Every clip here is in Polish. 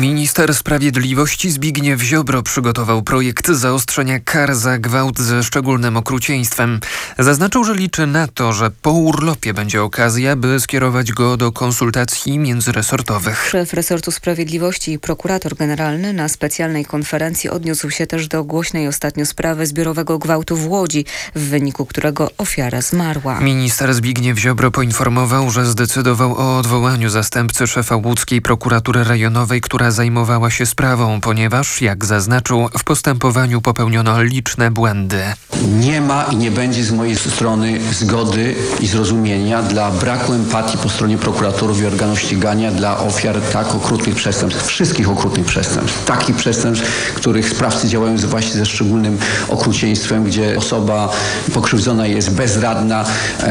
Minister Sprawiedliwości Zbigniew Ziobro przygotował projekt zaostrzenia kar za gwałt ze szczególnym okrucieństwem. Zaznaczył, że liczy na to, że po urlopie będzie okazja, by skierować go do konsultacji międzyresortowych. Szef resortu sprawiedliwości i prokurator generalny na specjalnej konferencji odniósł się też do głośnej ostatnio sprawy zbiorowego gwałtu w Łodzi, w wyniku którego ofiara zmarła. Minister Zbigniew Ziobro poinformował, że zdecydował o odwołaniu zastępcy szefa łódzkiej prokuratury rejonowej, która zajmowała się sprawą, ponieważ, jak zaznaczył, w postępowaniu popełniono liczne błędy. Nie ma i nie będzie z mojej strony zgody i zrozumienia dla braku empatii po stronie prokuratorów i organów ścigania dla ofiar tak okrutnych przestępstw, wszystkich okrutnych przestępstw, takich przestępstw, których sprawcy działają właśnie ze szczególnym okrucieństwem, gdzie osoba pokrzywdzona jest bezradna,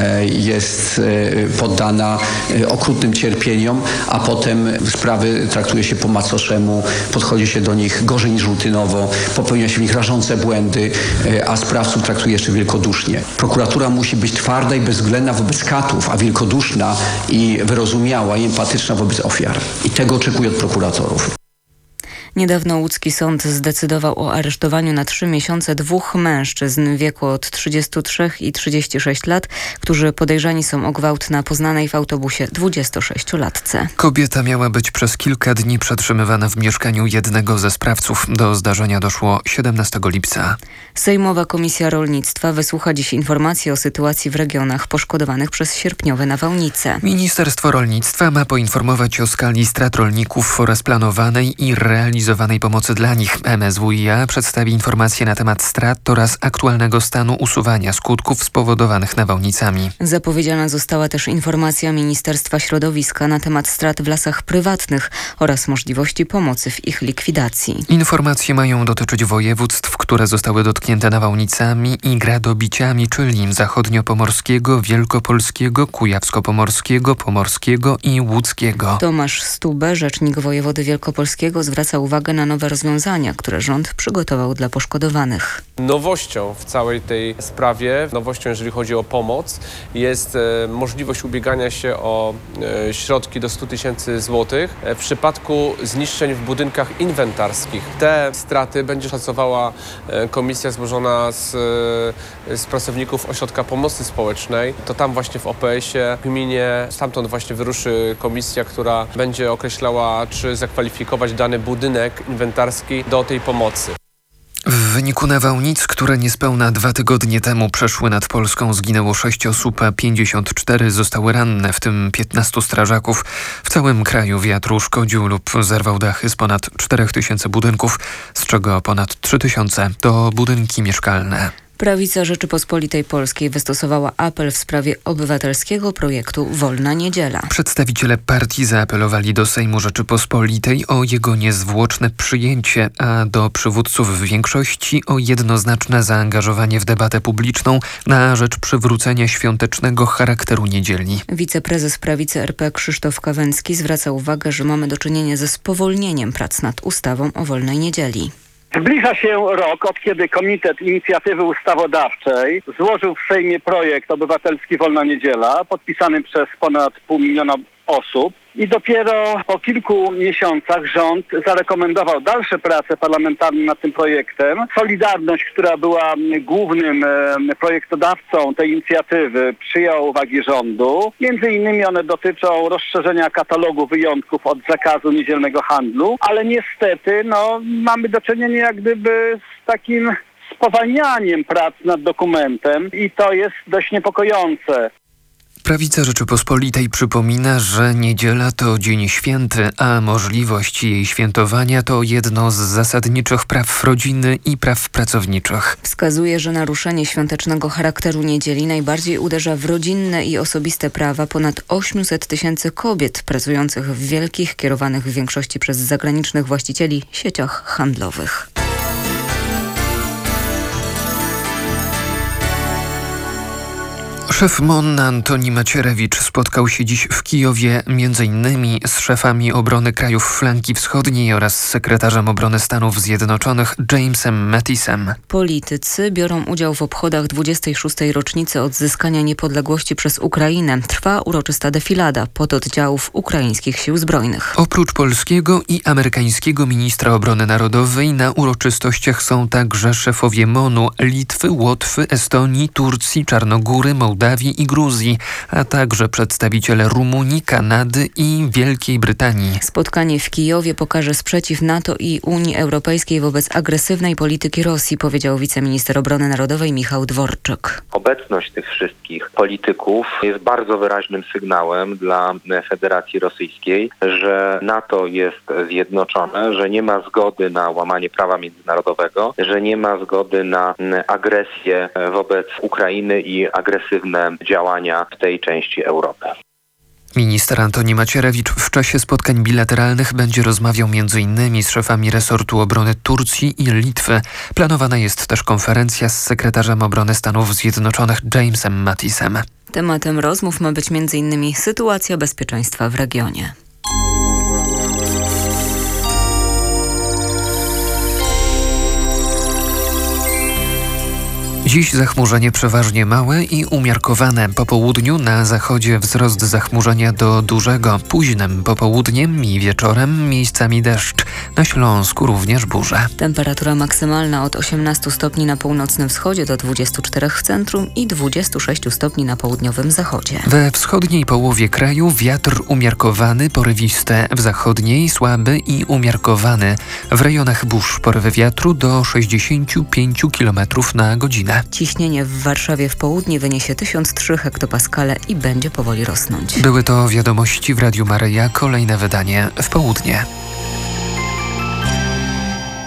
jest poddana okrutnym cierpieniom, a potem sprawy traktuje się po macoszemu, podchodzi się do nich gorzej niż rutynowo, popełnia się w nich rażące błędy, a sprawców traktuje jeszcze wielkodusznie. Prokuratura musi być twarda i bezwzględna wobec katów, a wielkoduszna i wyrozumiała i empatyczna wobec ofiar. I tego oczekuję od prokuratorów. Niedawno łódzki sąd zdecydował o aresztowaniu na 3 miesiące 2 mężczyzn w wieku od 33 i 36 lat, którzy podejrzani są o gwałt na poznanej w autobusie 26-latce. Kobieta miała być przez kilka dni przetrzymywana w mieszkaniu jednego ze sprawców. Do zdarzenia doszło 17 lipca. Sejmowa Komisja Rolnictwa wysłucha dziś informacji o sytuacji w regionach poszkodowanych przez sierpniowe nawałnice. Ministerstwo Rolnictwa ma poinformować o skali strat rolników oraz planowanej i realizowanej pomocy dla nich. MSWiA przedstawi informacje na temat strat oraz aktualnego stanu usuwania skutków spowodowanych nawałnicami. Zapowiedziana została też informacja Ministerstwa Środowiska na temat strat w lasach prywatnych oraz możliwości pomocy w ich likwidacji. Informacje mają dotyczyć województw, które zostały dotknięte nawałnicami i gradobiciami, czyli zachodniopomorskiego, wielkopolskiego, kujawsko-pomorskiego, pomorskiego i łódzkiego. Tomasz Stube, rzecznik wojewody wielkopolskiego, zwraca uwagę na nowe rozwiązania, które rząd przygotował dla poszkodowanych. Nowością w całej tej sprawie, nowością jeżeli chodzi o pomoc, jest możliwość ubiegania się o środki do 100 000 złotych w przypadku zniszczeń w budynkach inwentarskich. Te straty będzie szacowała komisja złożona z pracowników Ośrodka Pomocy Społecznej. To tam właśnie w OPS-ie, w gminie, stamtąd właśnie wyruszy komisja, która będzie określała, czy zakwalifikować dany budynek inwentarski do tej pomocy. W wyniku nawałnic, które niespełna 2 tygodnie temu przeszły nad Polską, zginęło 6 osób, a 54 zostały ranne, w tym 15 strażaków. W całym kraju wiatr uszkodził lub zerwał dachy z ponad 4000 budynków, z czego ponad 3000 to budynki mieszkalne. Prawica Rzeczypospolitej Polskiej wystosowała apel w sprawie obywatelskiego projektu Wolna Niedziela. Przedstawiciele partii zaapelowali do Sejmu Rzeczypospolitej o jego niezwłoczne przyjęcie, a do przywódców w większości o jednoznaczne zaangażowanie w debatę publiczną na rzecz przywrócenia świątecznego charakteru niedzieli. Wiceprezes Prawicy RP Krzysztof Kawęcki zwraca uwagę, że mamy do czynienia ze spowolnieniem prac nad ustawą o wolnej niedzieli. Zbliża się rok, od kiedy Komitet Inicjatywy Ustawodawczej złożył w Sejmie projekt obywatelski Wolna Niedziela, podpisany przez ponad 500 000 osób. I dopiero po kilku miesiącach rząd zarekomendował dalsze prace parlamentarne nad tym projektem. Solidarność, która była głównym projektodawcą tej inicjatywy, przyjęła uwagi rządu. Między innymi one dotyczą rozszerzenia katalogu wyjątków od zakazu niedzielnego handlu, ale niestety mamy do czynienia jak gdyby z takim spowalnianiem prac nad dokumentem i to jest dość niepokojące. Prawica Rzeczypospolitej przypomina, że niedziela to dzień święty, a możliwość jej świętowania to jedno z zasadniczych praw rodziny i praw pracowniczych. Wskazuje, że naruszenie świątecznego charakteru niedzieli najbardziej uderza w rodzinne i osobiste prawa ponad 800 000 kobiet pracujących w wielkich, kierowanych w większości przez zagranicznych właścicieli sieciach handlowych. Szef MON Antoni Macierewicz spotkał się dziś w Kijowie m.in. z szefami obrony krajów flanki wschodniej oraz sekretarzem obrony Stanów Zjednoczonych Jamesem Mattisem. Politycy biorą udział w obchodach 26. rocznicy odzyskania niepodległości przez Ukrainę. Trwa uroczysta defilada pododdziałów ukraińskich sił zbrojnych. Oprócz polskiego i amerykańskiego ministra obrony narodowej na uroczystościach są także szefowie MON-u Litwy, Łotwy, Estonii, Turcji, Czarnogóry, Mołdawii i Gruzji, a także przedstawiciele Rumunii, Kanady i Wielkiej Brytanii. Spotkanie w Kijowie pokaże sprzeciw NATO i Unii Europejskiej wobec agresywnej polityki Rosji, powiedział wiceminister obrony narodowej Michał Dworczyk. Obecność tych wszystkich polityków jest bardzo wyraźnym sygnałem dla Federacji Rosyjskiej, że NATO jest zjednoczone, że nie ma zgody na łamanie prawa międzynarodowego, że nie ma zgody na agresję wobec Ukrainy i agresywne działania w tej części Europy. Minister Antoni Macierewicz w czasie spotkań bilateralnych będzie rozmawiał m.in. z szefami resortu obrony Turcji i Litwy. Planowana jest też konferencja z sekretarzem obrony Stanów Zjednoczonych Jamesem Mattisem. Tematem rozmów ma być m.in. sytuacja bezpieczeństwa w regionie. Dziś zachmurzenie przeważnie małe i umiarkowane. Po południu na zachodzie wzrost zachmurzenia do dużego. Późnym popołudniem i wieczorem miejscami deszcz. Na Śląsku również burze. Temperatura maksymalna od 18 stopni na północnym wschodzie do 24 w centrum i 26 stopni na południowym zachodzie. We wschodniej połowie kraju wiatr umiarkowany, porywiste. W zachodniej słaby i umiarkowany. W rejonach burz porywy wiatru do 65 km na godzinę. Ciśnienie w Warszawie w południe wyniesie 1003 hektopaskale i będzie powoli rosnąć. Były to wiadomości w Radiu Maryja. Kolejne wydanie w południe.